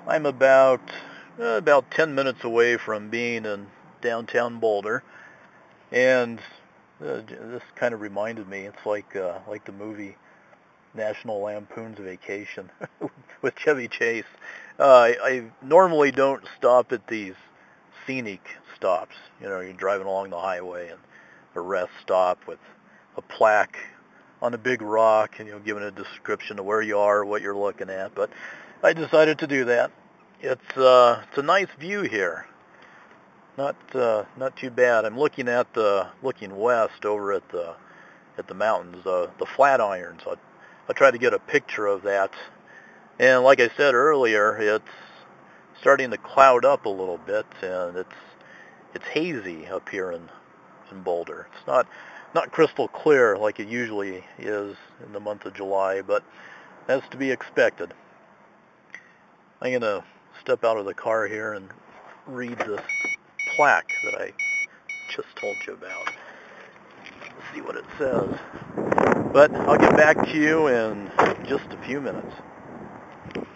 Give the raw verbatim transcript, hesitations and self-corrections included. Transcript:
I'm about uh, about ten minutes away from being in downtown Boulder, and uh, this kind of reminded me. It's like uh, like the movie National Lampoon's Vacation with Chevy Chase. Uh, I, I normally don't stop at these scenic stops. You know, you're driving along the highway and a rest stop with a plaque on a big rock and you know giving a description of where you are, what you're looking at. But I decided to do that. It's uh, it's a nice view here. Not uh, not too bad. I'm looking at the looking west over at the at the mountains, uh, the Flatirons. I I tried to get a picture of that, and like I said earlier, it's starting to cloud up a little bit, and it's it's hazy up here in in Boulder. It's not not crystal clear like it usually is in the month of July, but that's to be expected. I'm gonna step out of the car here and read this plaque that I just told you about. Let's see what it says. But I'll get back to you in just a few minutes.